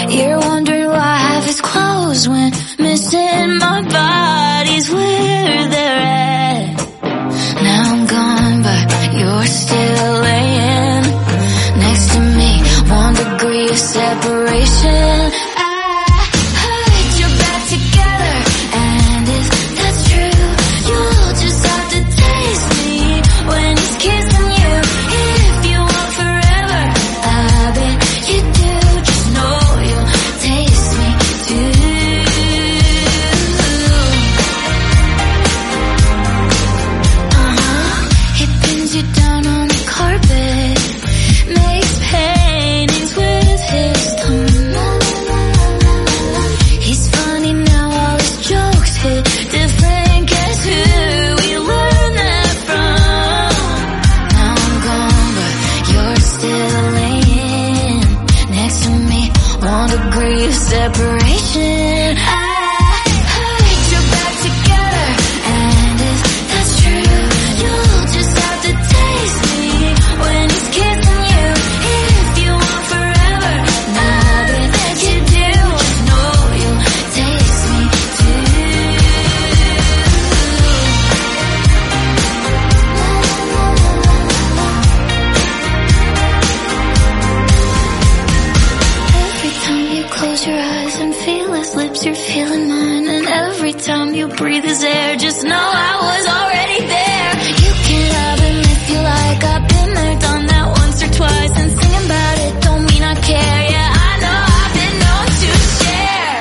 You're wondering why half his clothes went missing. My body's where they're at. Now I'm gone, but you're still laying next to me. 1 degree of separation. Separation. I put you back together, and if that's true, you'll just have to taste me when he's kissing you. If you want forever, now that you do, just know you'll taste me too. Every time you close your eyes and feel his lips, you're feeling mine. And every time you breathe his air, just know I was already there. You can love him if you like, I've been there, done that once or twice. And singing about it don't mean I care. Yeah, I know I've been known to share.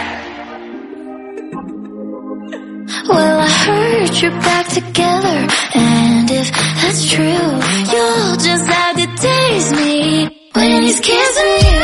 Well, I heard you're back together, and if that's true, you'll just have to taste me when he's kissing you.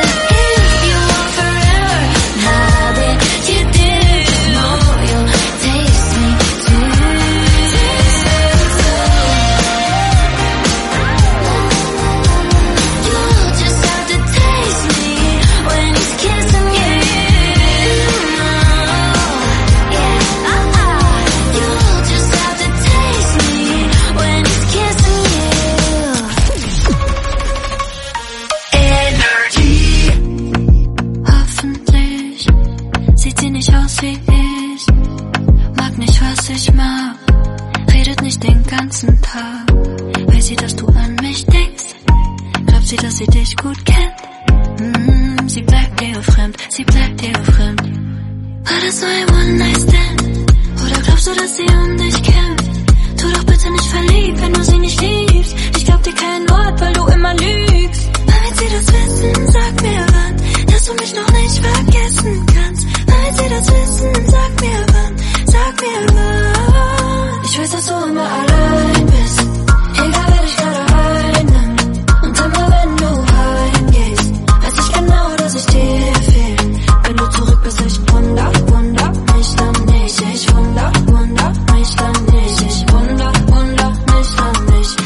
Weiß sie, dass du an mich denkst? Glaubt sie, dass sie dich gut kennt? Sie bleibt dir fremd, sie bleibt dir fremd. War das nur ein One-Night-Stand? Oder glaubst du, dass sie um dich kämpft? Tu doch bitte nicht verliebt, wenn du sie nicht liebst. Ich glaub dir kein Wort, weil du immer lügst. Aber wenn sie das wissen, sag mir wann, dass du mich noch nicht vergessen kannst. Aber wenn sie das wissen, sag mir wann, sag mir wann. Ich weiß, dass du immer allein bist, egal wer dich gerade einnimmt. Und immer wenn du heimgehst, weiß ich genau, dass ich dir fehl. Wenn du zurück bist, ich wunder mich dann nicht. Ich wunder mich dann nicht. Ich wunder mich dann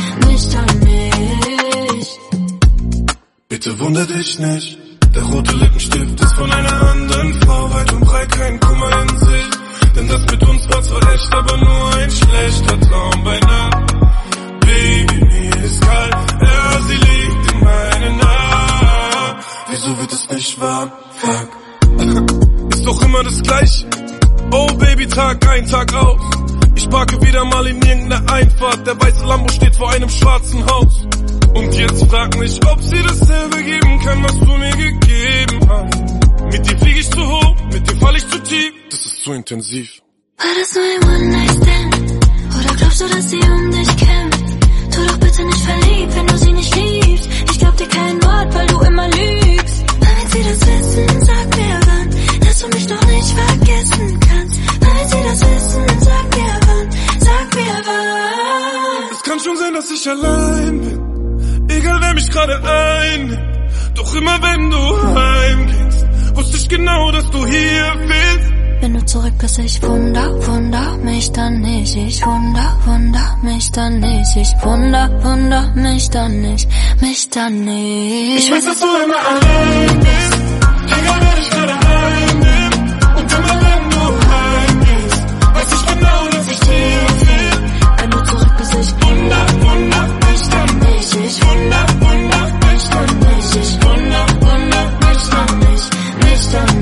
nicht. Bitte wunder dich nicht, der rote Lippenstift ist von einer anderen Frau. Weit und breit kein Kummer in sich, denn das mit uns war zwar echt, aber nur ein schlechter Traum bei Nacht. Baby, mir ist kalt, ja, sie liegt in meinen Armen. Wieso wird es nicht warm? Fuck. Ist doch immer das Gleiche. Oh Baby, Tag ein, Tag aus. Ich parke wieder mal in irgendeiner Einfahrt. Der weiße Lambo steht vor einem schwarzen Haus. Und jetzt frag mich, ob sie dasselbe geben kann, was du mir gegeben hast. Mit dir flieg ich zu hoch, mit dir fall ich zu tief. Das ist zu intensiv. War das nur ein One-Night-Stand? Oder glaubst du, dass sie um dich kämpft? Tu doch bitte nicht verliebt, wenn du sie nicht liebst. Ich glaub dir kein Wort, weil du immer lügst. Aber wenn sie das wissen, sag mir wann, dass du mich noch nicht vergessen kannst. Aber wenn sie das wissen, sag mir wann, sag mir wann. Es kann schon sein, dass ich allein bin, egal wer mich gerade einnimmt. Doch immer wenn du heimgehst, wusste ich genau, dass du hier bist. Wenn du zurück bist, ich wunder mich dann nicht. Ich wunder mich dann nicht. Ich wunder mich dann nicht, mich dann nicht. Ich weiß, dass du immer allein bist, egal wer dich gerade einnimmt. Und immer wenn du heimgehst, weiß ich genau, dass ich dir will. Wenn du zurück bist, ich wunder mich dann nicht. Ich wunder mich dann nicht. Ich wunder mich dann nicht, mich dann nicht.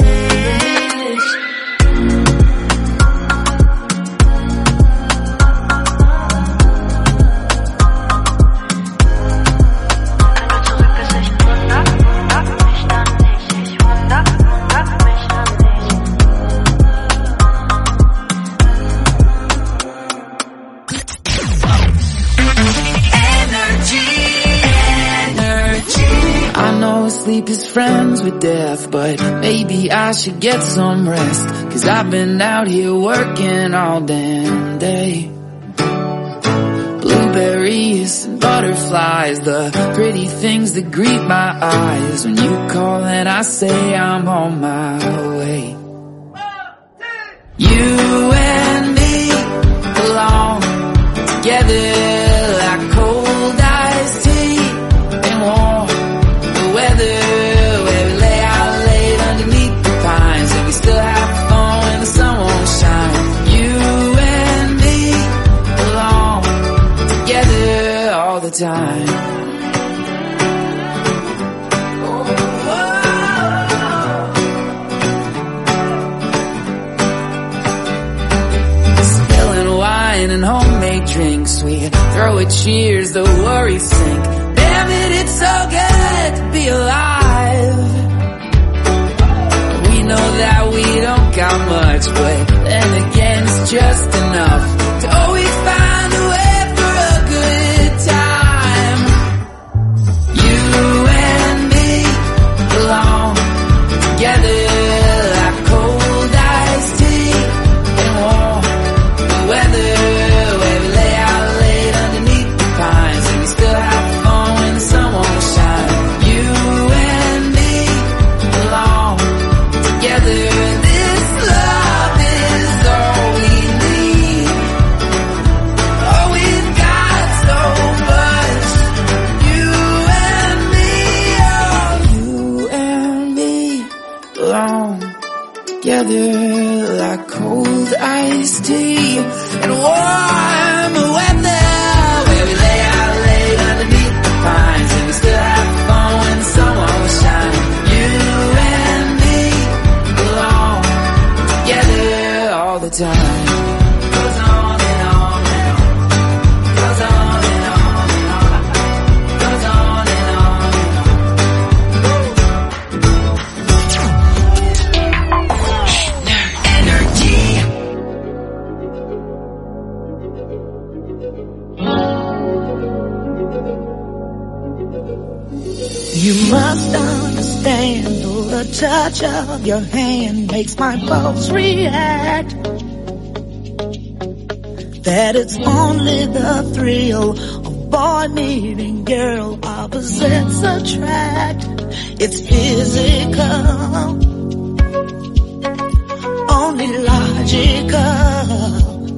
friends with death, but maybe I should get some rest, 'cause I've been out here working all damn day. Blueberries and butterflies, the pretty things that greet my eyes when you call and I say I'm on my way. You and me belong together like cold iced tea and warm weather, where we lay out late underneath the pines and we still have fun when the sun won't shine. You and me belong together all the time. Spilling wine and homemade drinks, we throw a cheers, the worries sink. Damn it, it's so good to be alive. We know that we don't got much, but then again it's just enough to always find a way for a good time. You and me belong together like cold iced tea and warm weather, where we lay out late underneath the pines and we still have fun when the sun won't shine. You and me belong together. This love is all we need. Oh, we've got so much. You and me, oh, you and me belong together like cold iced tea and warm weather, where we lay out late underneath the pines and we still have fun when the sun won't shine. You and me belong together all the time. Goes on and on and on. Goes on and on and on. Goes on and on and on. Energy. You must understand, though the touch of your hand makes my pulse react, that it's only the thrill of boy meeting girl, opposites attract. It's physical, only logical.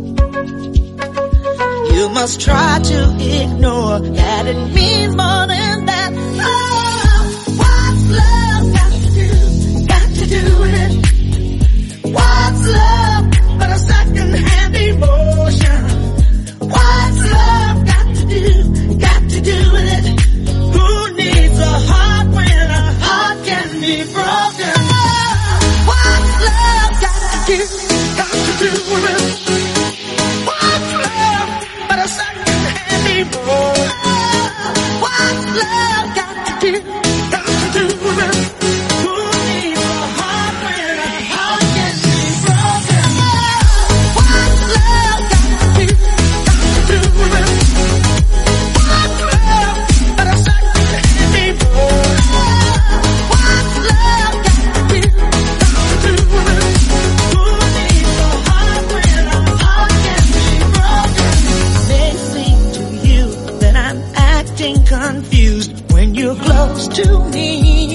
You must try to ignore that it means more than that. Oh, what's love got to do? Got to do with it. What's love but a second-hand emotion? What's love got to do? Got to do with it. Who needs a heart when a heart can be broken? What's love got to do? Got to do with it. What's love but a second-hand emotion? What's love got to do? Got to do with it. Who needs a heart when a heart can be broken? What's love got to do? Got to do with it. What's love but a second-hand emotion? What's love got to do? Got to do with it. Who needs a heart when a heart can be broken? May seem to you that I'm acting confused when you're close to me.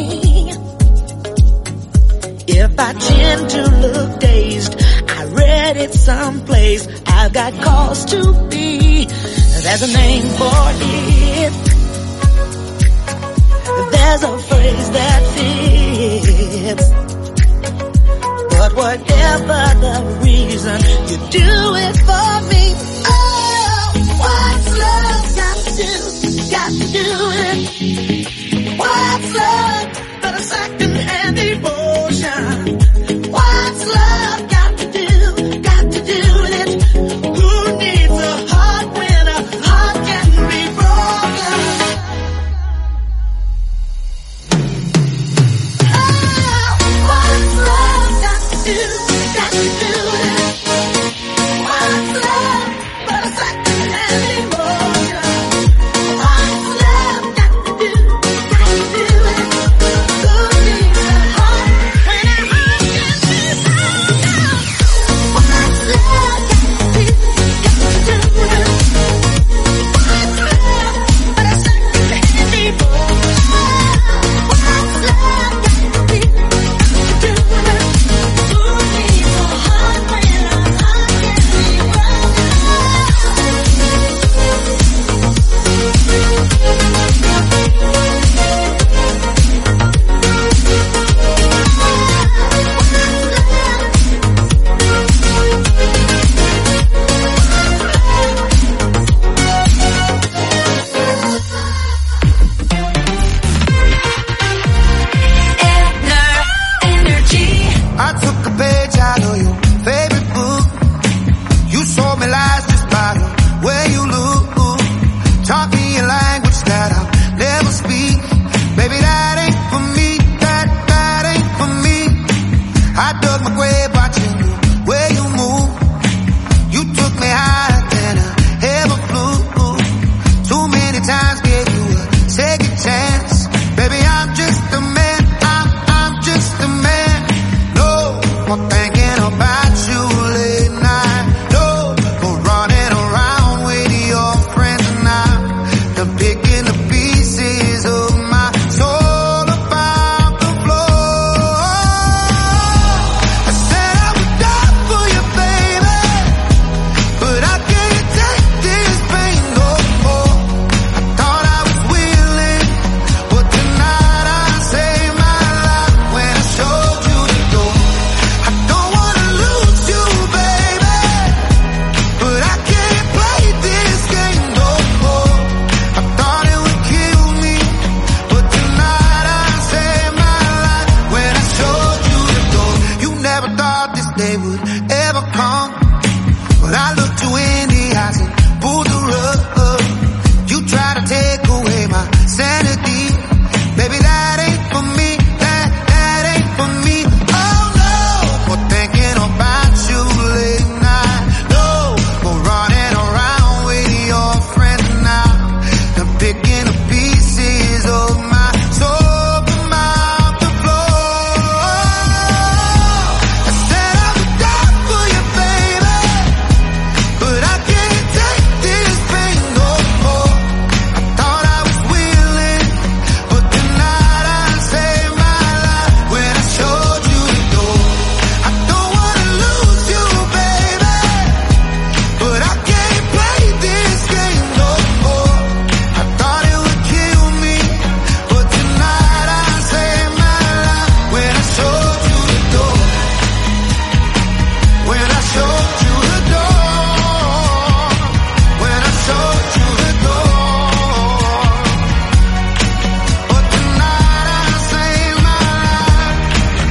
If I tend to look dazed, I read it someplace, I've got cause to be. There's a name for it. There's a phrase that fits. But whatever the reason, you do it for me. Oh, what's love got to do? Got to do it. What's love but a second-hand emotion? What's love got to do? Got to do with it. Who needs a heart when a heart can be broken? Oh, what's love got to do? Got to do with it. What's love but a second-hand emotion? What's love got to do? Got to do with it. Who I took a page out of your favorite book. You sold me lies just by the way you look. Taught me a language that I'll never speak. Baby, that ain't for me, that ain't for me. I dug my grave watching you, where you move. You took me higher than I ever flew. Too many times gave you a second chance. Baby, I'm just a man, I'm just a man. No more thinking about you late night. No more running around with your friends and I'm picking the pieces of my soul about the floor. I said I would die for you, baby, but I can't take this pain no more. I thought I was willing, but tonight I saved my life when I showed you the door. I don't wanna lose you, baby, but I can't play this game no more. I thought it would kill me, but tonight I saved my life when I showed you the door. You never thought this day would ever come, but I looked you in the eyes and pulled the rug. You tried to take away my sanity. Baby, that ain't for me, that ain't for me. Oh no, for thinking about you late night. No, for running around with your friends now. I'm picking the pieces of my soul from out the floor. I said I would die for you, baby, but I can't take this pain no more. I thought I was willing, but tonight I saved my life when I showed you the door. I don't wanna lose you, baby, but I can't play this game no more. I thought it would kill me, but tonight I saved my life when I showed you the door. When I showed you the door. When I showed you the door. But tonight I saved my life.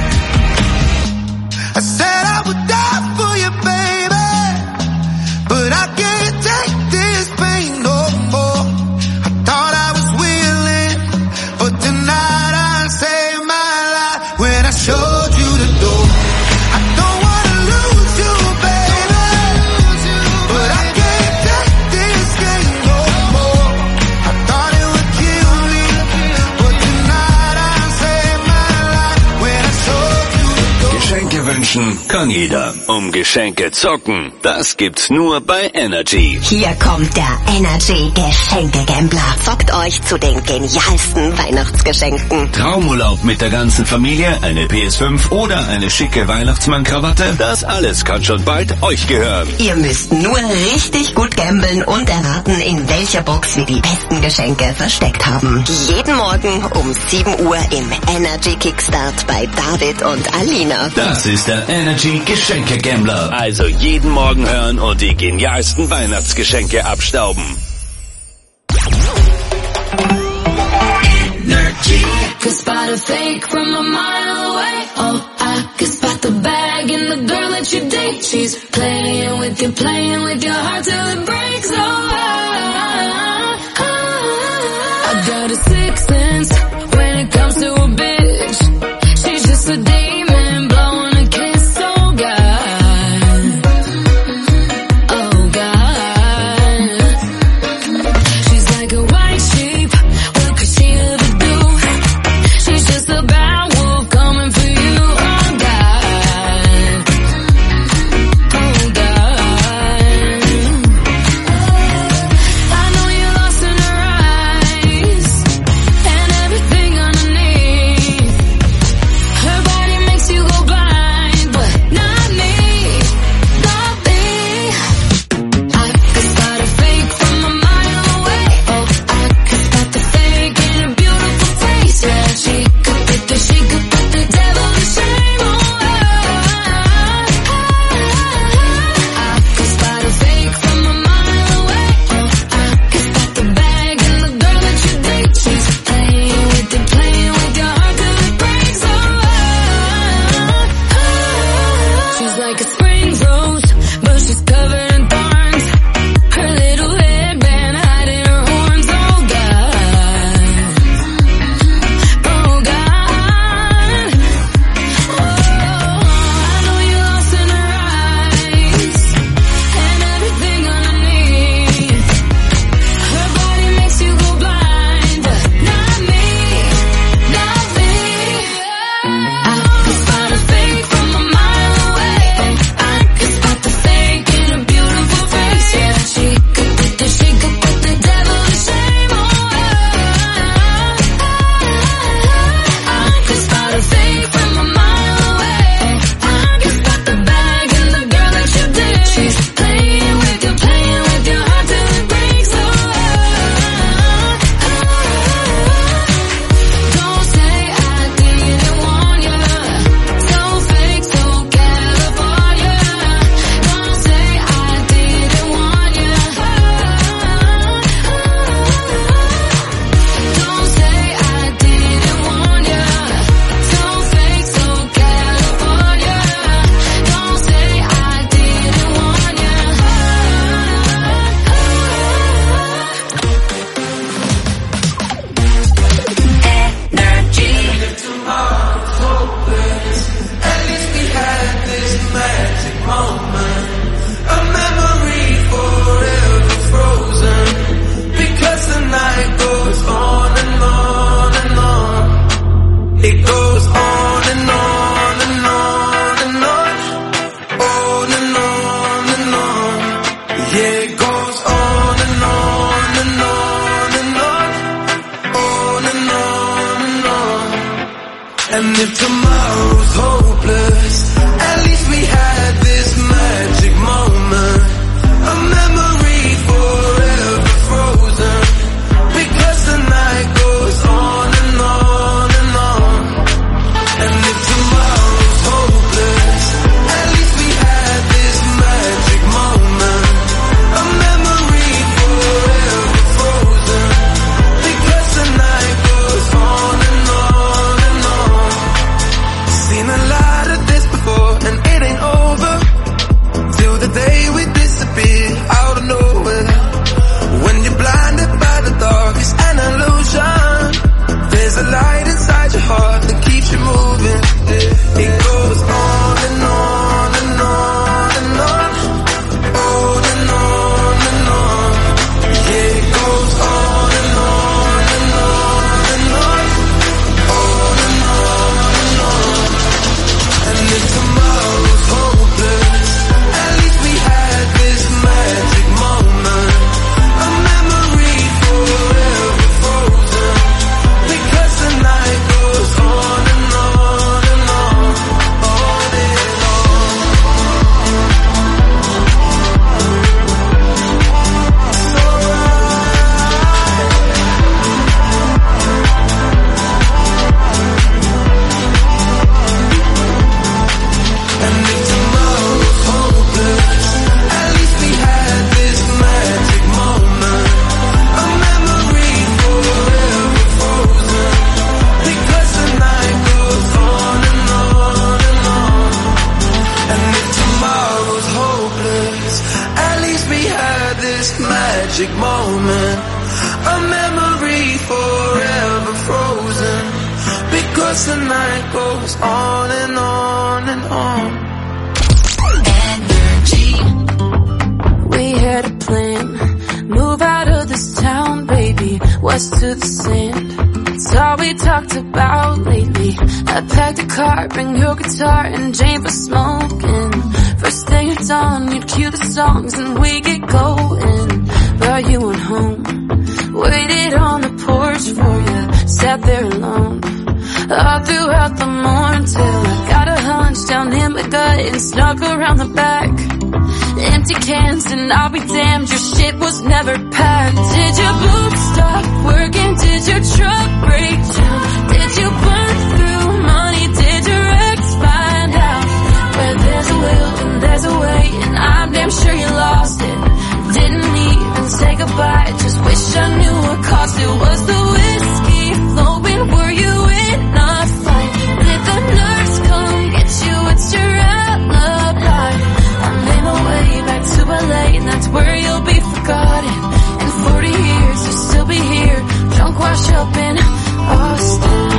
I said I would die for you, baby, but I can't take this pain no more. I thought I was willing, but tonight I saved my life when I showed you the door. I don't wanna lose you, baby, but I can't take this game no more. I thought it would kill me, but tonight I saved my life when I showed you the door. Geschenke wünschen kann jeder. Geschenke zocken, das gibt's nur bei Energy. Hier kommt der Energy Geschenke-Gambler. Zockt euch zu den genialsten Weihnachtsgeschenken. Traumurlaub mit der ganzen Familie, eine PS5 oder eine schicke Weihnachtsmann-Krawatte, das alles kann schon bald euch gehören. Ihr müsst nur richtig gut gambeln und erraten, in welcher Box wir die besten Geschenke versteckt haben. Jeden Morgen um 7 Uhr im Energy Kickstart bei David und Alina. Das ist der Energy Geschenke-Gambler. Also jeden Morgen hören und die genialsten Weihnachtsgeschenke abstauben. Energy. Could spot a fake from a mile away. Oh, I could spot the bag in the girl that you date. She's playing with your heart till it breaks. Oh, I got a sixth sense when it comes to a bitch. She's just a demon blowing a kiss. Oh God, oh God. She's like a white sheep. What could she ever do? She's just a bad wolf coming for you. Oh God, oh God. And if tomorrow's hopeless, at least we had this magic moment, a memory forever frozen, because the night goes on and on and on. And if tomorrow's hopeless, at least we had this magic moment, a memory forever frozen, because the night goes on and on and on. Seen a lot of this before and it ain't over till the day we disappear out of nowhere. When you're blinded by the dark, it's an illusion. There's a light inside your heart that keeps you moving. It goes on and on and on and on, on and on and on. Yeah, it goes on and on and on and on, on and on and on. And if tomorrow's hopeless, at least we had this magic moment, a memory forever frozen, because the night goes on and on and on, on and on. So and if tomorrow's hopeless, at least we had this magic moment, a memory forever frozen, because the night goes on and on and on. And if tomorrow's hopeless, at least we had this magic moment, a memory forever frozen, because the night goes on and on and on. We had a plan, move out of this town, baby, west to the sand. It's all we talked about lately. I packed a car, bring your guitar and Jane for smoking. First thing it's on, you'd cue the songs and we get going. But you went home, waited on the porch for you, sat there alone all throughout the morning till I got a hunch down in my gut and snuck around the back. Empty cans and I'll be damned, your shit was never packed. Did your boots stop working? Did your truck break down? Did you burn through money? Did your ex find out? Where there's a will and there's a way, and I'm damn sure you lost it. Didn't even say goodbye, just wish I knew what cost it. Was the whiskey flowing? Were you in a fight? Did the nurse come get you? It's your alibi. I made my way back to LA, and that's where you'll be forgotten. In 40 years you'll still be here, drunk, washed up in Austin.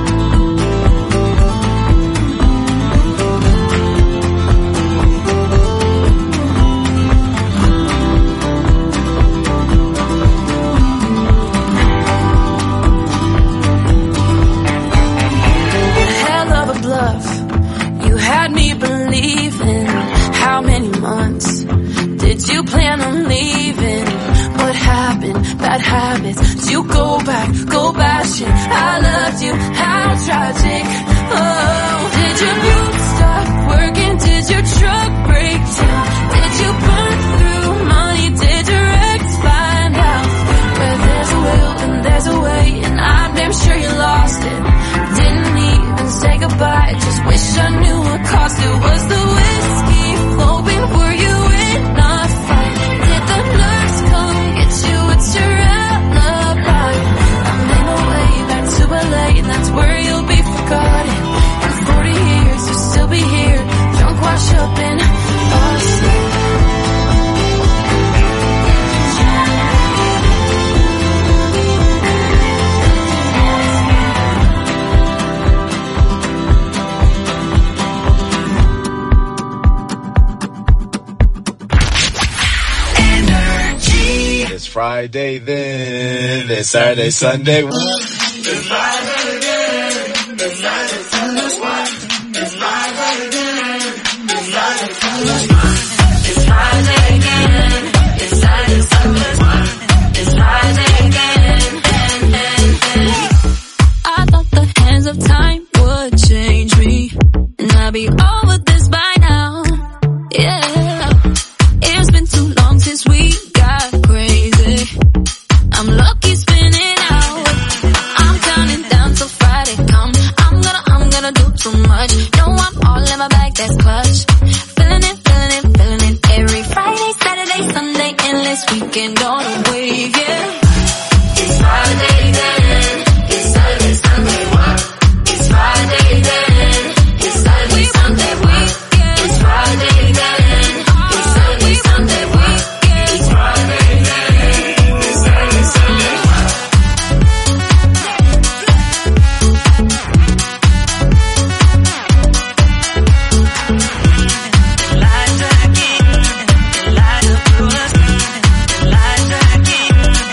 Hell of a bluff, you had me believing. How many months did you plan on leaving? What happened? Bad habits. Did you go back, go bashing? I loved you, how tragic. Oh, did your boots stop working? Did your truck break down? Did you burn through money? Did your ex find out? Where there's a will and there's a way, and I'm damn sure you lost it. Didn't even say goodbye, just wish I knew what cost it. Was the whiskey flowing? Were you in a fight? Did the nurse come get you? It's your alibi. I made my way back to LA, and that's where you'll be forgotten. In 40 years you'll still be here, drunk, washed up in Austin. It's Friday then, it's Saturday, Sunday. It's Friday again, it's Friday, Sunday. It's Friday again, it's Friday, Sunday. It's Friday again, it's Saturday, Sunday. It's Friday again, I thought the hands of time would choose Yeah, it's been too long since we got crazy. I'm lucky spinning out. I'm counting down till Friday come. I'm gonna do too much. No, I'm all in my bag, that's clutch. Feeling it. Every Friday, Saturday, Sunday, endless weekend on a wave, yeah. It's Friday then. It's Saturday, Sunday, what? It's Friday then. It's Saturday, Sunday, what? It's Friday then. It's Saturday, Sunday, what? It's Friday then. It's Saturday, Sunday, what? Elijah again.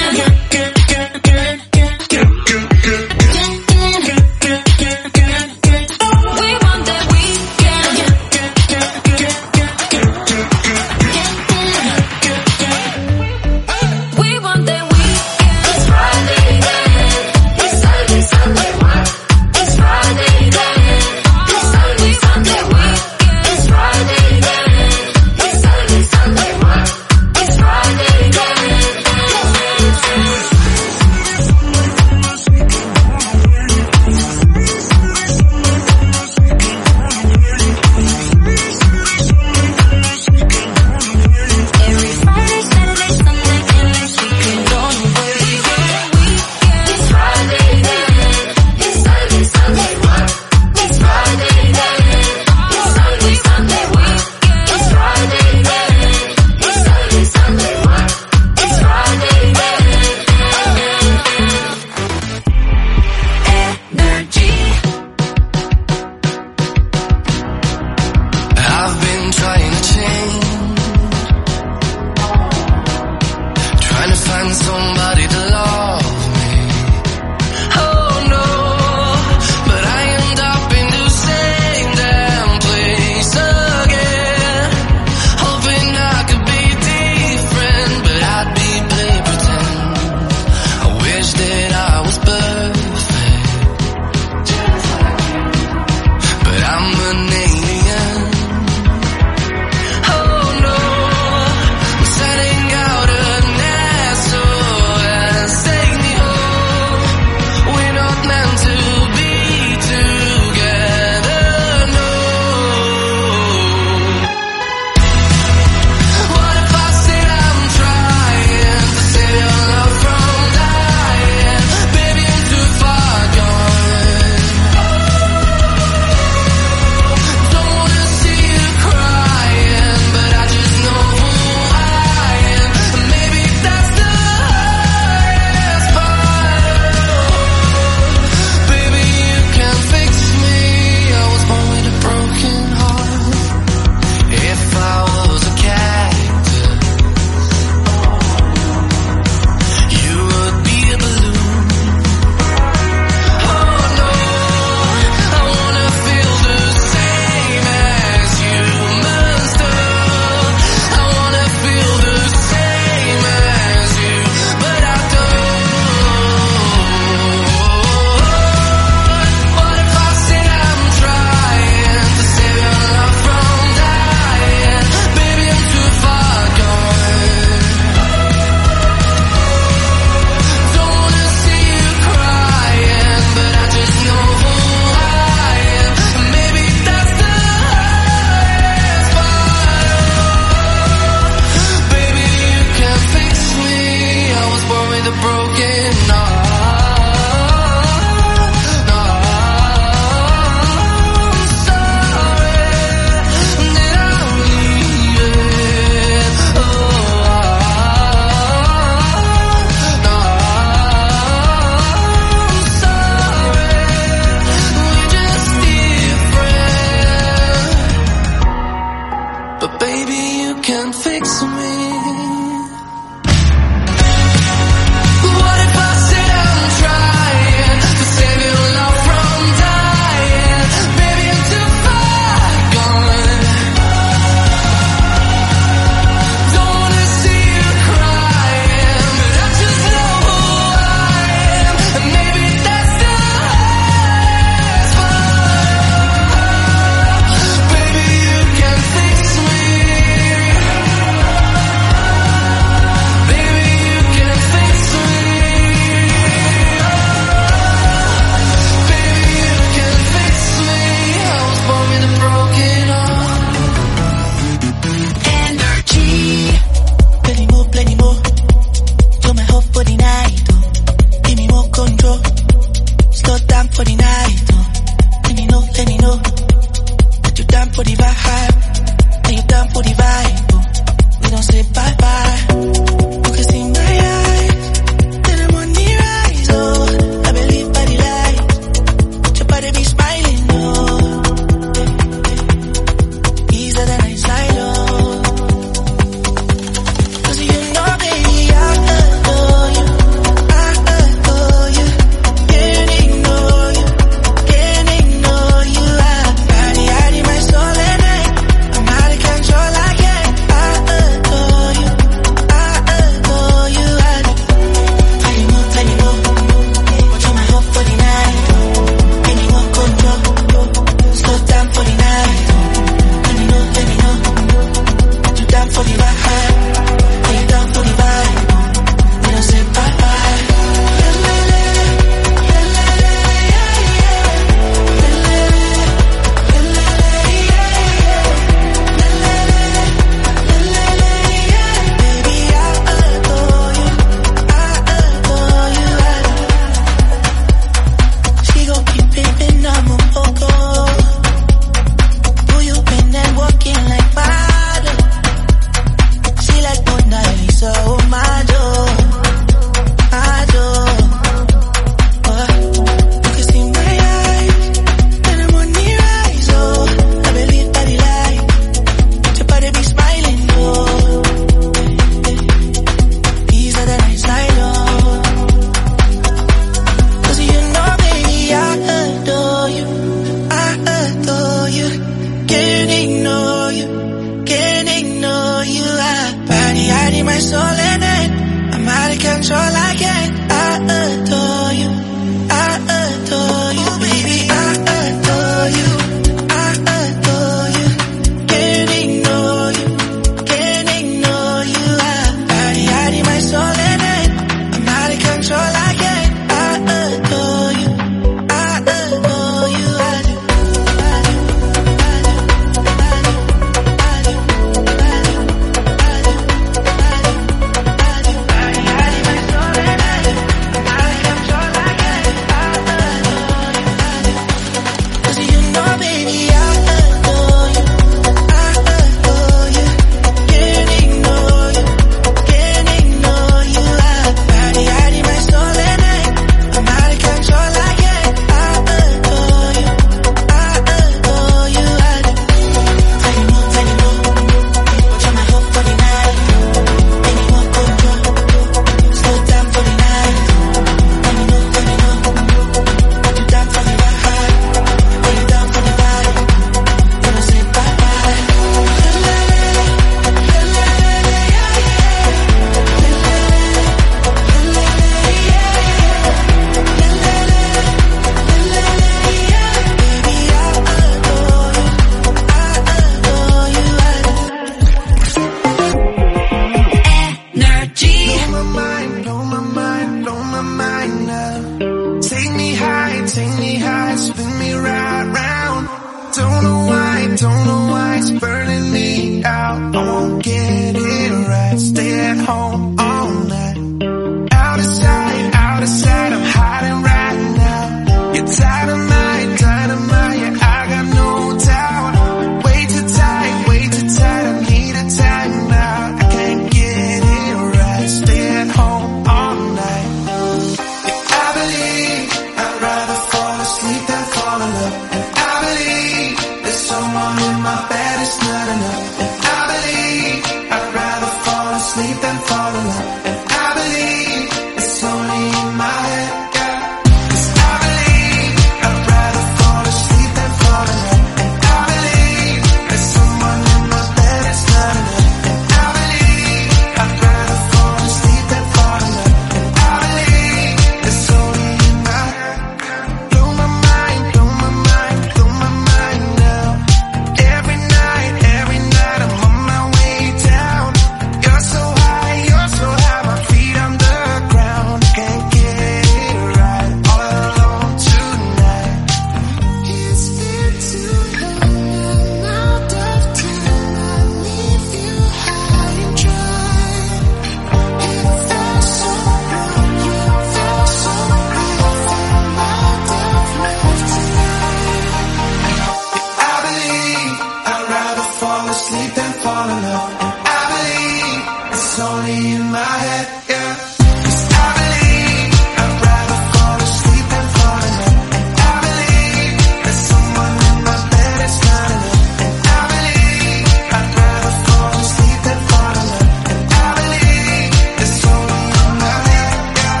don't know why it's burning me out. I won't get it right. Stay at home all night. Out of sight, I'm hiding right now. You're dynamite, dynamite, yeah, I got no doubt. Way too tight, I need a time out. I can't get it right. Stay at home all night. Yeah, I believe I'd rather fall asleep than fall in love. And I believe there's someone in my bed, it's not enough. And I believe I'd rather fall asleep than fall in love. And I believe it's only in my head, yeah. 'Cause I believe I'd rather fall asleep than fall in love. And I believe there's someone in my bed, it's not enough. And I believe I'd rather fall asleep than fall in love. And I believe it's only in my head, yeah. Blow my mind, blow my mind, blow my mind now. Every night I'm on my way down. You're so high, my feet on the ground. Can't get it right, all alone tonight. It's been too long, out of time. I leave you high and dry. It felt so wrong, you felt so right. Found myself left tonight. I believe I'd rather fall asleep than fall in love. And I believe it's only in my head, yeah. 'Cause I believe I'd rather fall asleep than fall in love. And I believe there's someone in my bed, it's not enough. And I believe I'd rather fall asleep than fall in love. And I believe it's only in my head, yeah.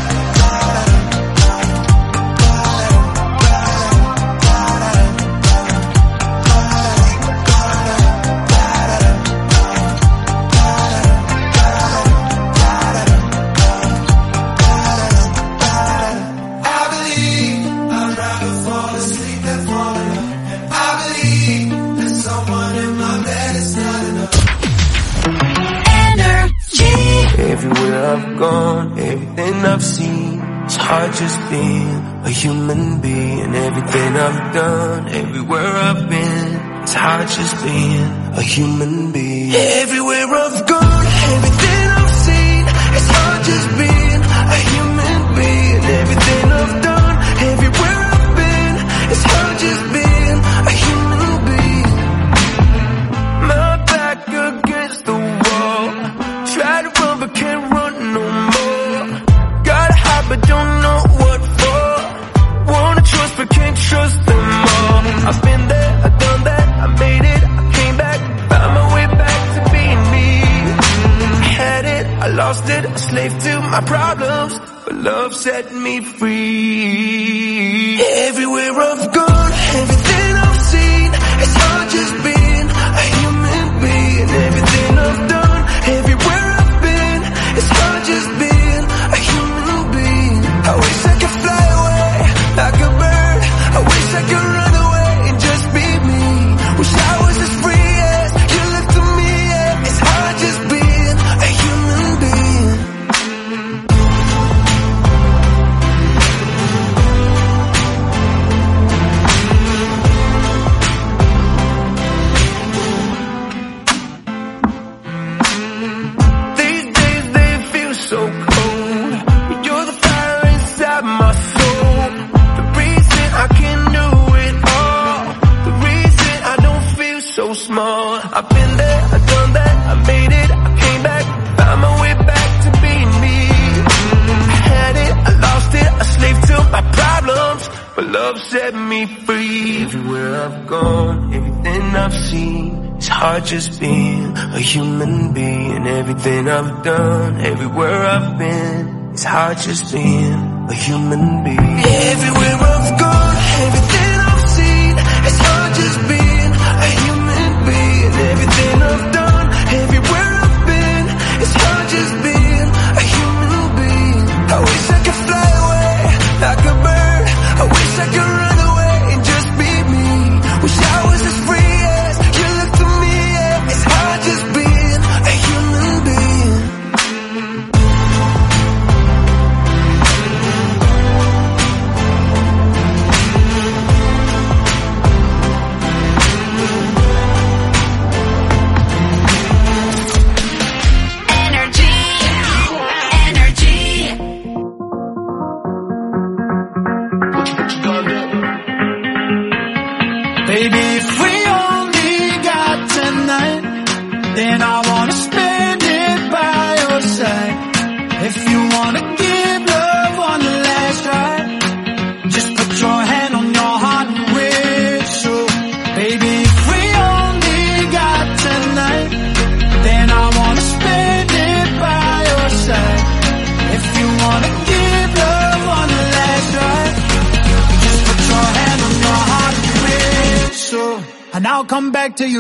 I believe I'd rather fall asleep than fall in love. And I believe there's someone in my bed, it's not enough. Everywhere I've gone, everything I've seen, it's hard just being a human being. Everything I've done, everywhere I've been, it's hard just being a human being. Everywhere I've gone, everything I've seen, it's hard just being a human being. Everything I've done, everywhere I've been, it's hard just being a human being. My back against the wall, try to run but can't run no more. Gotta hide but don't know what for. Wanna trust but can't trust them all. I've been there, I've done that, I made it, I came back, found my way back to being me. I had it, I lost it, a slave to my problems, but love set me free. Everywhere I've gone, everything I've seen, it's hard just being a human being. Everything I've done, everywhere I've been, it's hard just being a human being. I wish I could fly away like a bird. I wish I could run away and just be me. Wish I was as free as you look to me, yeah. It's hard just being a human being. These days they feel so cold, but you're the fire inside my soul. The reason I can do it all, the reason I don't feel so small. I've been there, I've done that, I made it, I came back, found my way back to being me. I had it, I lost it, a slave to my problems, but love set me free. Everywhere I've gone, everything I've seen, it's hard just being a human being. Everything I've done, everywhere I've been, it's hard just being a human being. Everywhere I've gone, everything I've seen, it's hard just being a human being. Everything I've done, everywhere I've been, it's hard just being a human being. I wish I could fly away like a bird. I wish I could run away and just be me. Wish I was as free as you look to me, yeah. It's hard just being a human being. and I'll come back to you.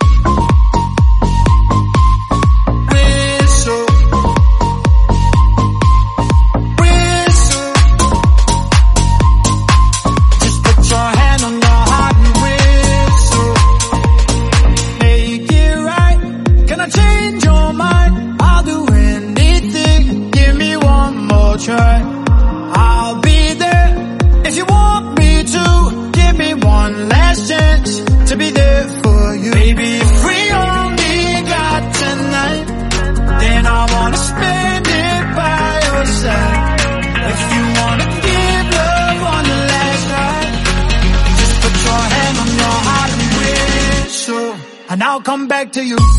I'll be there if you want me to. Give me one last chance to be there for you. Baby, if we only got tonight, then I wanna spend it by your side. If you wanna give love on the last ride, just put your hand on your heart and whistle, and I'll come back to you.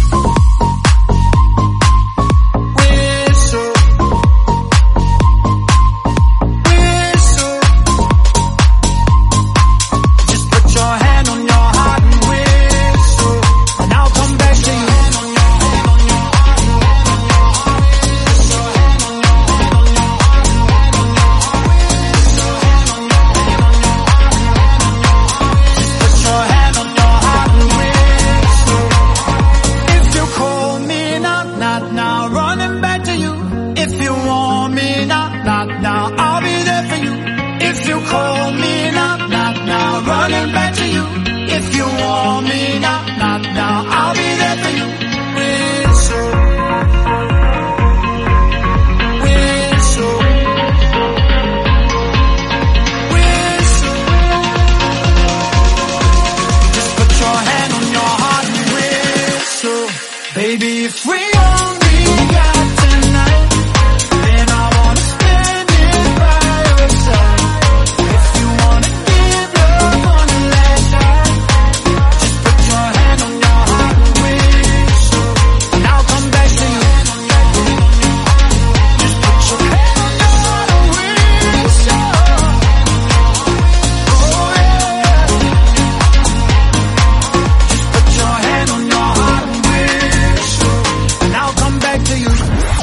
Baby, if we only got tonight, then I wanna spend it by your side. If you wanna give love on the last ride, just put your hand on your heart and whistle, and I'll come back to you. Just put your hand on your heart and whistle. Oh yeah. Just put your hand on your heart and whistle, and I'll come back to you.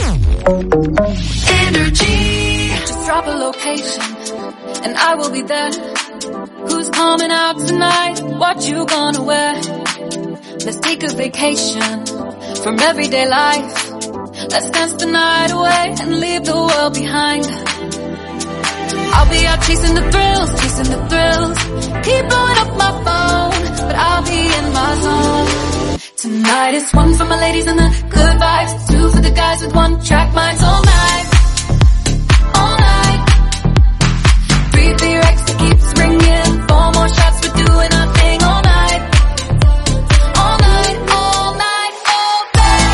Energy. Just drop a location, and I will be there. Who's coming out tonight? What you gonna wear? Let's take a vacation from everyday life. Let's dance the night away and leave the world behind. I'll be out chasing the thrills, keep blowing up my phone, but I'll be in my zone. Tonight it's one for my ladies and the good vibes, two for the guys with one track minds all night, all night. Breathe the Rex that keeps ringing, four more shots, we're doing our thing all night, all night, all night, all day,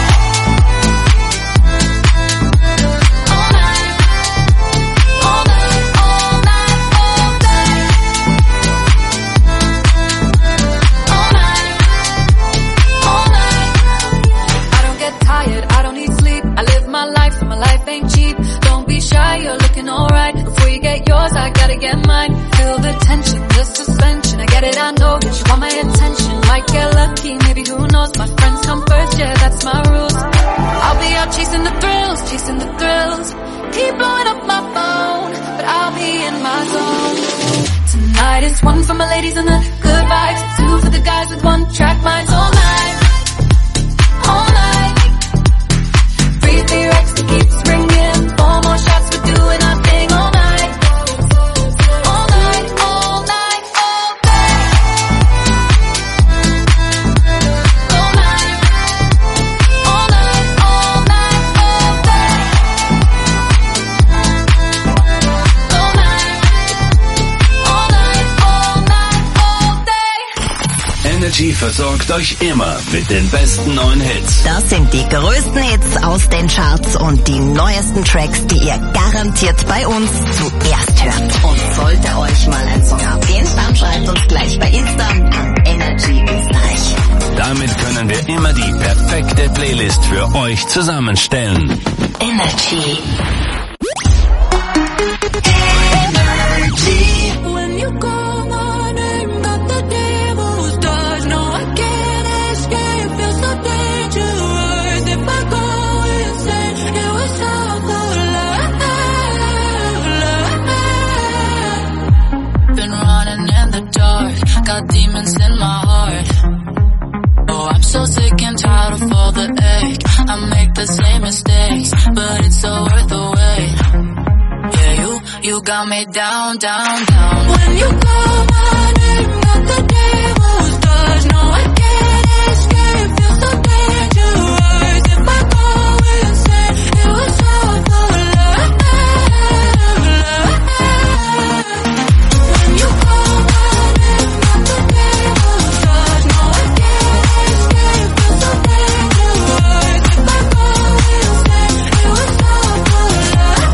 all night, all night, all night, all day, all night, all night. I don't get tired, I don't need sleep, I live my life and my life ain't cheap. Don't be shy, you're looking alright. Before you get yours, I gotta get mine. Feel the tension, the suspension, I get it, I know that you want my attention. Might get lucky, maybe who knows, my friends come first, yeah, that's my rules. I'll be out chasing the thrills, keep blowing up my phone, but I'll be in my zone. Tonight it's one for my ladies and the good vibes, two for the guys with one track minds all night, all night. Breathe the Rex that keeps ringing, four more shots, we're doing our thing all night, all night, all night, all day, all night, all night, all night, all day, all night, all night, all night, all day. Energy versorgt euch immer mit den besten neuen Hits. Das sind die größten Hits aus den Charts und die neuesten Tracks, die ihr garantiert bei uns zuerst hört. Und sollte euch mal ein Song abgehen, dann schreibt uns gleich bei Insta an Energy Österreich. Damit können wir immer die perfekte Playlist für euch zusammenstellen. Energy. When you call my name, got the devil's touch. No, I can't escape. Feels so dangerous. If I go insane, it was all for love. Been running in the dark, got demons in my heart. Oh, I'm so sick and tired of all the ache. I make the same mistakes, but it's so worth the wait. Yeah, you got me down, down, down. When you call my name, got the devil's touch. No, I can't escape, feel so dangerous. If I go insane, it was all for love. When you call my name, got the devil's touch. No, I can't escape, feel so dangerous. If I go insane, it was all for love.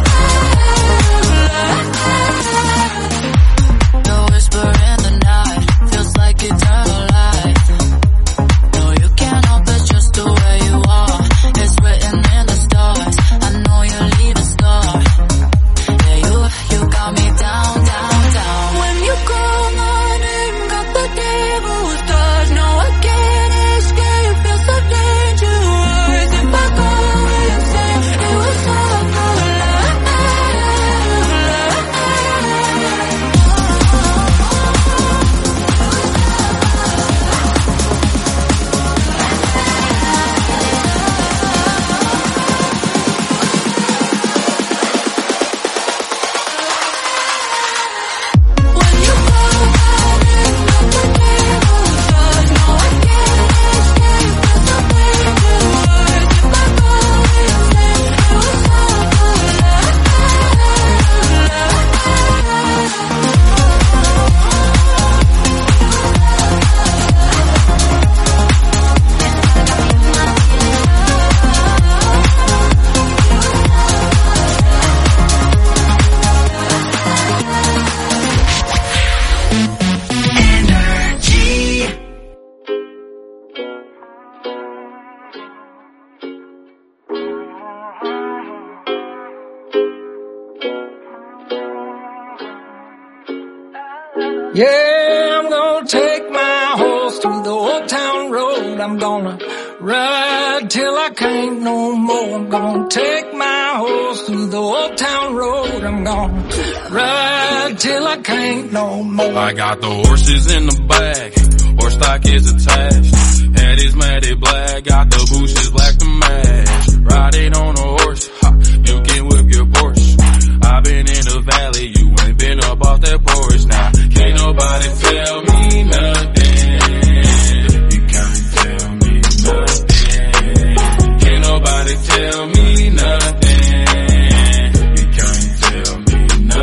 The whisper in the night feels like eternal life. No, you can't help it, just the way you are. It's written in the stars. I know you leave a scar. Yeah, you got me down, down, down. When you call my name, got the devil's touch. No, I can't escape, feel so dangerous. If I go insane, it was all for love. When you call my name, got the devil's touch. No, I can't escape, feel so dangerous. If I go insane, it was all for love. Yeah, I'm gonna take my horse through the old town road. I'm gonna ride till I can't no more. I'm gonna take my horse through the old town road. I'm gonna ride till I can't no more. I got the horses in the back, horse stock is attached. Head is matted black, got the bushes black to match. Riding on a horse, ha, you can whip your Porsche. I've been in the valley, you ain't been up off that porch. Now, can't nobody tell me nothing. You can't tell me nothing. Can't nobody tell me nothing. You can't tell me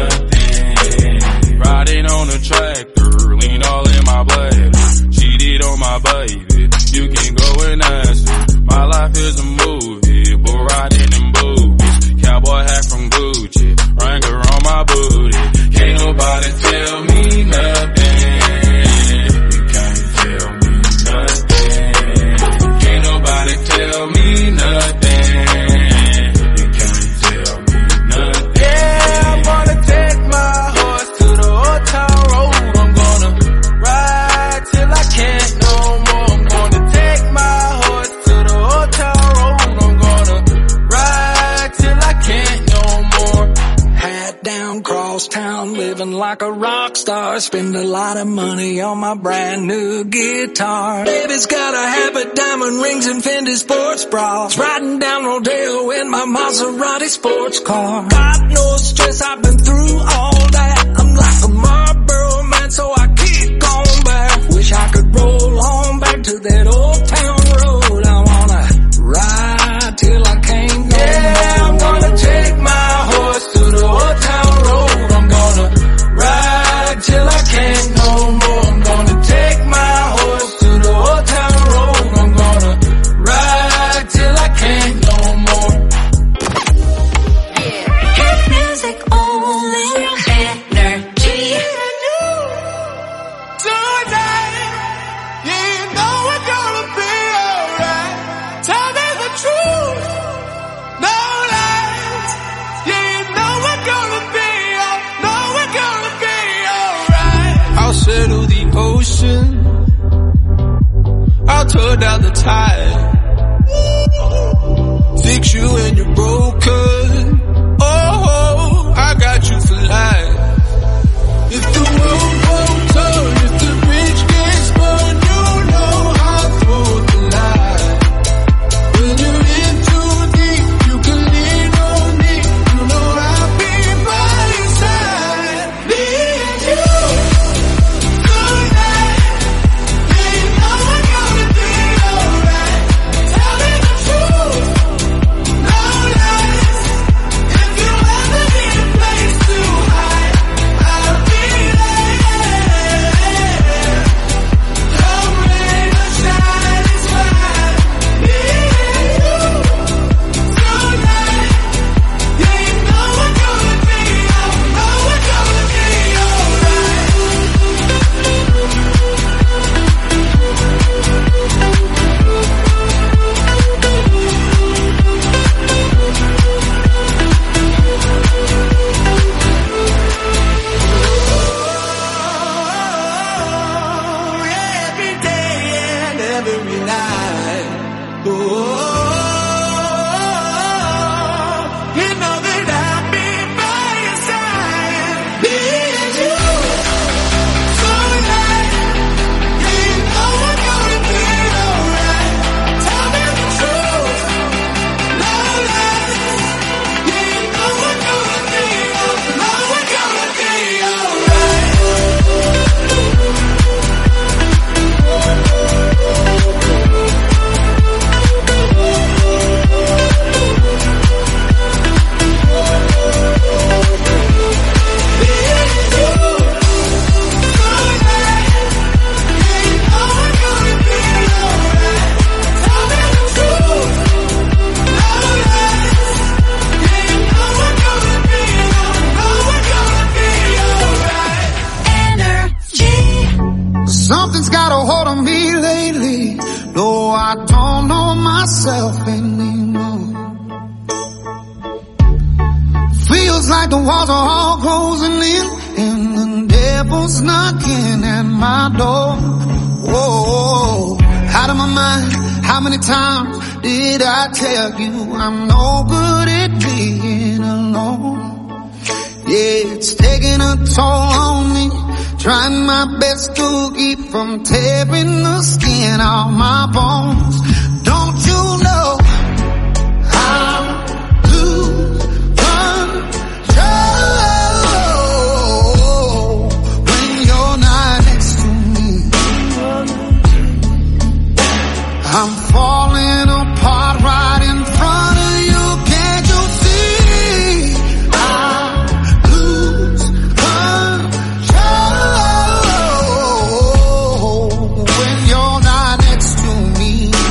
nothing. Riding on a tractor, lean all in my blood. Cheated on my baby, you can go and ask her. My life is a movie, bull riding in boobies. Cowboy hat from Gucci, Wrangler on my booty. Can't nobody tell me nothing. You can't tell me nothing. Can't nobody tell me nothing. You can't tell me nothing. Yeah, I'm gonna take my horse to the old town road. I'm gonna ride till I can't no more. I'm gonna take my horse to the old town road. I'm gonna ride till I can't no more. Hat down, cross town, living like a rock star. Spend a lot of money on my brand new guitar. Baby's got a habit, diamond rings and Fendi sports bras. Riding down Rodeo in my Maserati sports car. Got no stress, I've been through all that. I'm like a Marlboro man, so I kick on back. Wish I could roll on back to that old town road. I wanna ride till I can't no Yeah, I'm gonna take my horse to the old town road. I'm gonna ride till I can't no more. I'm gonna take my horse to the old town road. I'm gonna ride till I can't no more. Hit music only. Energy. Tonight, yeah, you know we're gonna be alright. Tell me the truth, no lies. Yeah, you know we're gonna be alright. I'll settle the ocean, I'll tear down the tide. Fix you when you're broken. Oh, I got you for life. If the world won't turn, if the rich I don't know myself anymore. Feels like the walls are all closing in, and the devil's knocking at my door. Whoa, out of my mind, how many times did I tell you I'm no good at being alone? Yeah, it's taking a toll on me, trying my best to keep from tearing the skin off my bones. Don't you know I'm lose control when you're not next to me? I'm falling apart right in front of you. Can't you see? I lose control when you're not next to me.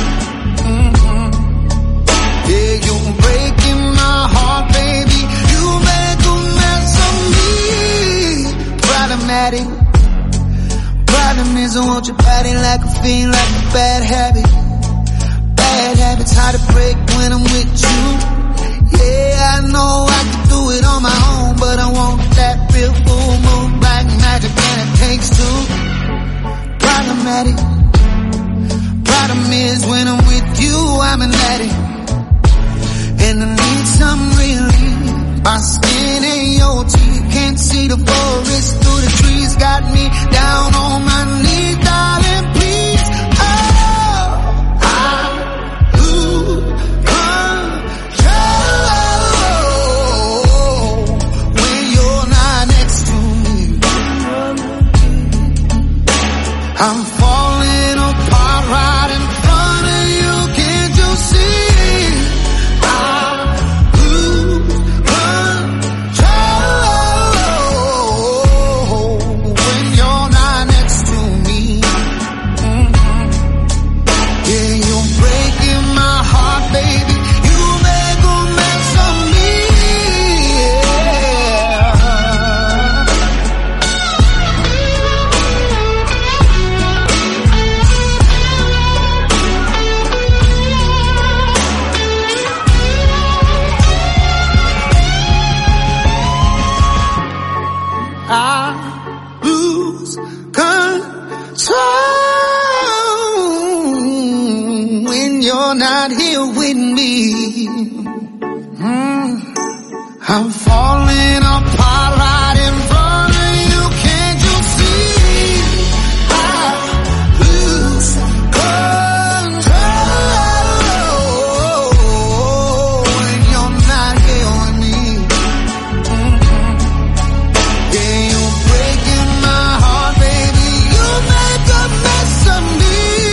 Yeah, you're breaking my heart, baby. You make a mess of me. Problematic. Problem is I want your body like a fiend, like a bad habit. Bad habits hard to break when I'm with you. Yeah, I know I can do it on my own, but I want that real full moon black magic, and it takes two. Problematic. Problem is when I'm with you, I'm an addict, and I need some relief. My skin and your teeth, can't see the forest through the trees. Got me down on my knees, darling, please. Oh, I lose control when you're not next to me. I'm falling apart right in front of you. Can't you see? I lose control when you're not next to me. Yeah, you're breaking my heart, baby. You make a mess of me. I lose control when you're not here with me. I'm falling apart right in front of you. Can't you see? I lose control when you're not here with me. Yeah, you're breaking my heart, baby. You make a mess of me.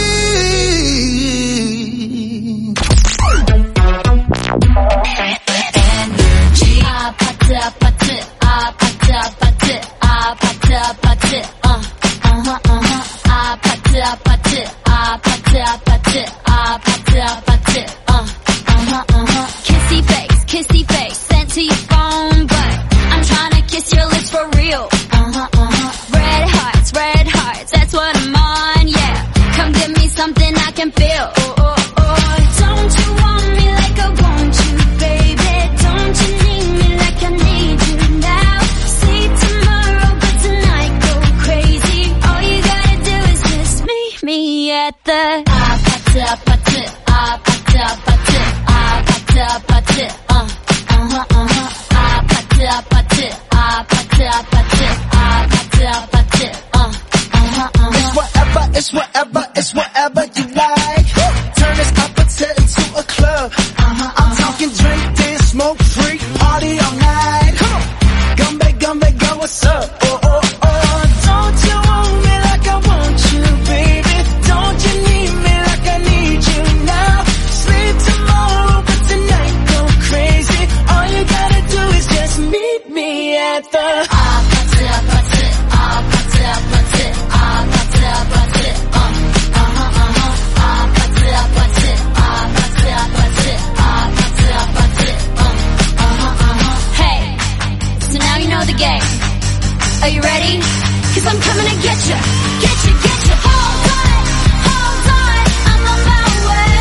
Kissy face, sent to your phone, but I'm trying to kiss your lips for real. Red hearts, that's what I'm on, yeah. Come give me something I can feel. Don't you want me like I want you, baby? Don't you need me like I need you now? See tomorrow, but tonight go crazy. All you gotta do is just meet me at the It's whatever you like. Turn this opposite into a club. I'm talking drink, dance, smoke, freak, party all night. Gumbe, what's up? Don't you want me like I want you, baby? Don't you need me like I need you now? Sleep tomorrow, but tonight go crazy. All you gotta do is just meet me at the Are you ready? 'Cause I'm coming to get you. Hold on, I'm on my way.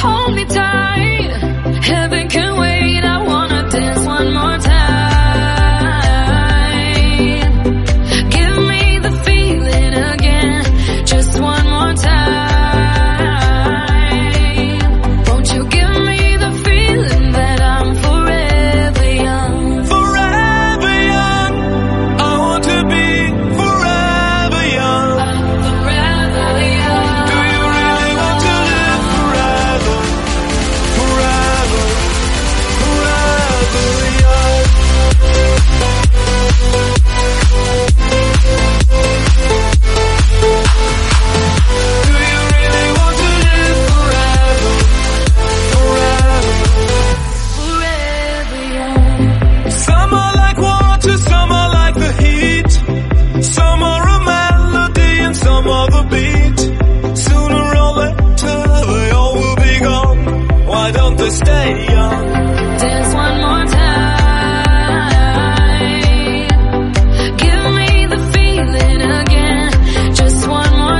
hold me tight. Heaven can wait, I wanna dance one more time. Give me the feeling again, just one more time. Won't you give me the feeling that I'm forever young? Forever young. I want to be forever young. Forever young. Do you really want to live forever? Forever, forever young. Do you really want to live forever? Forever. Forever young. Some are like water, some are like the heat. Some are a melody and some are the beat. Sooner or later they all will be gone. Why don't they stay young? Dance one more time. Give me the feeling again, just one more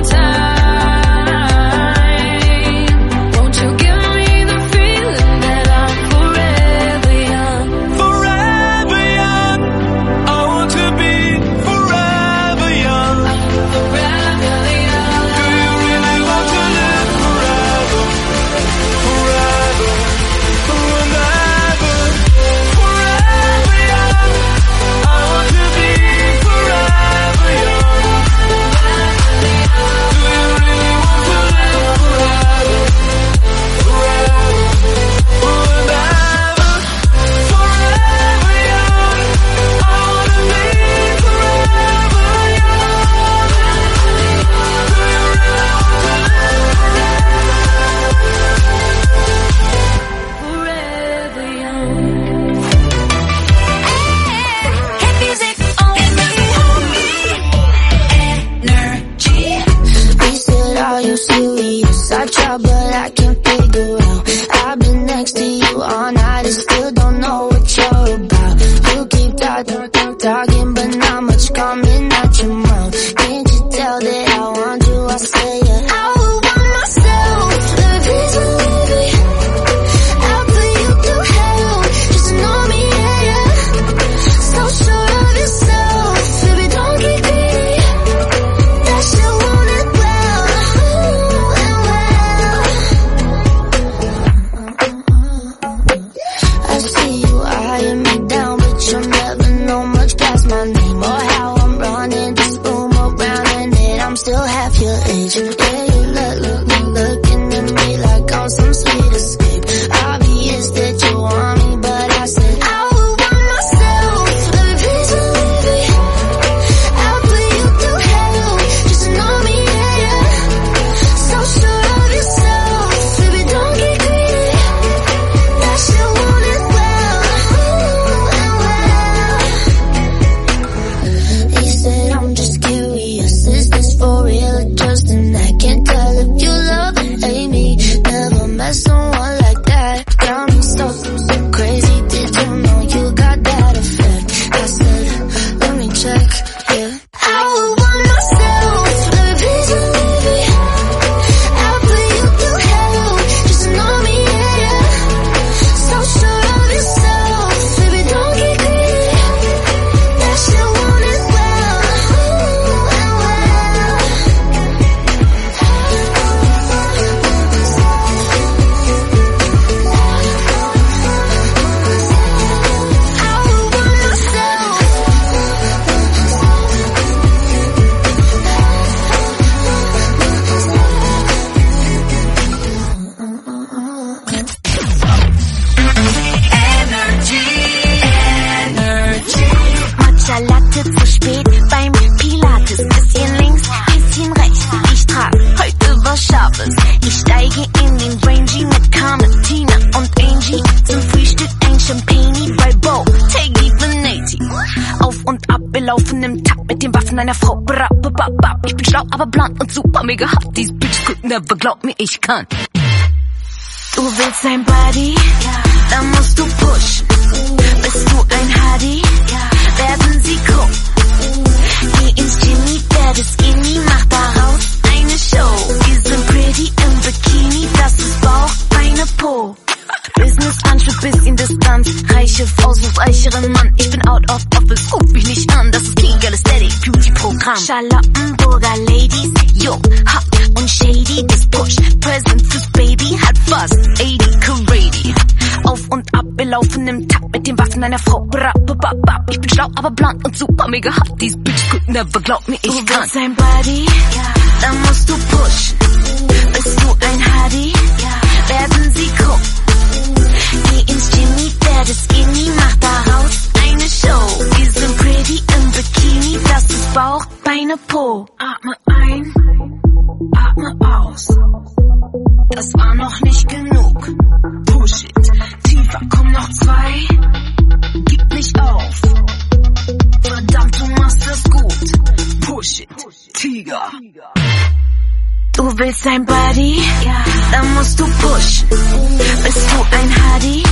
time. Won't you give me the feeling that I'm forever young? Forever young. I want to be forever young. Forever young. Do you really want to live forever? Forever, forever, forever young. I want to be forever young. Do you really want to live forever? Forever, forever, forever young. I want to be forever Forever young. Hit music only. Energy. We said, are you serious? I try, but I can't figure out. I've been next to you all night and still don't know what you're about. You keep talking, but not much coming out your mouth. Can't you tell that I want you? I say it. I would want myself to be so baby. I'll put you through hell just to know me, yeah, yeah. So sure of yourself, baby, don't get greedy. That shit want it well, I see you eyeing me down, but you'll never know much past my name or how I'm running this room around, and that I'm still half your age. Yeah, you looking at me like I'm some sweet escape. Obvious that you want me, but I said I would want myself to be so baby. I'll put you through hell just to know me, yeah, yeah. So sure of yourself, baby, don't get greedy. That shit want it well. He said, I'm just curious, is this for real or just an act? Can't tell if you love or hate me. Never met someone like that. Got me so crazy. Did you know you got that effect? I said, let me check, yeah. I would want myself to be so baby. I'll put you through hell just to know me, yeah, yeah. So sure of yourself, baby, don't get greedy. That shit want it well. I would want myself. Matcha Latte zu spät beim Pilates. Bisschen links, bisschen rechts. Ich trag heute was Scharfes. Ich steige in den Rangy mit Carmen, Tina und Angie. Zum Frühstück ein Champagne bei Bo, Teggy Veneti. Auf und ab, wir laufen im Takt mit den Waffen einer Frau. Ich bin schlau, aber blond und super mega hot. These bitches could never, glaub mir, ich kann. Du willst ein Buddy? Dann musst du pushen. Bist du ein Hardy? Werden sie gucken. Geh ins Jimmy, werde skinny, mach daraus eine Show. Wir sind pretty im Bikini, das ist Bauch, Beine ganz reiche Frau sucht reicheren Mann. Ich bin out of office, ruf mich nicht an. Das ist Kegel Aesthetic Beauty Programm. Charlottenburger Ladies, yo, hot und shady. Das Push, Present fürs Baby, hat fast 80 Carady. Auf und ab, wir laufen im Takt mit den Waffen einer Frau. Ich bin schlau, aber blond und super mega hot. These bitch could never glaub mir, ich kann. Du sein Body, dann musst du pushen. Bist du ein Hardy, werden sie gucken. Geh ins Genie, werde skinny, mach daraus eine Show. Wir sind pretty im Bikini, das ist Bauch, Beine, Po. Atme ein, atme aus. Das war noch nicht genug. Push it, tiefer, komm noch 2. Gib nicht auf. Verdammt, du machst das gut. Push it, Tiger. Du willst ein Body, dann musst du pushen. Bist du ein Hardy,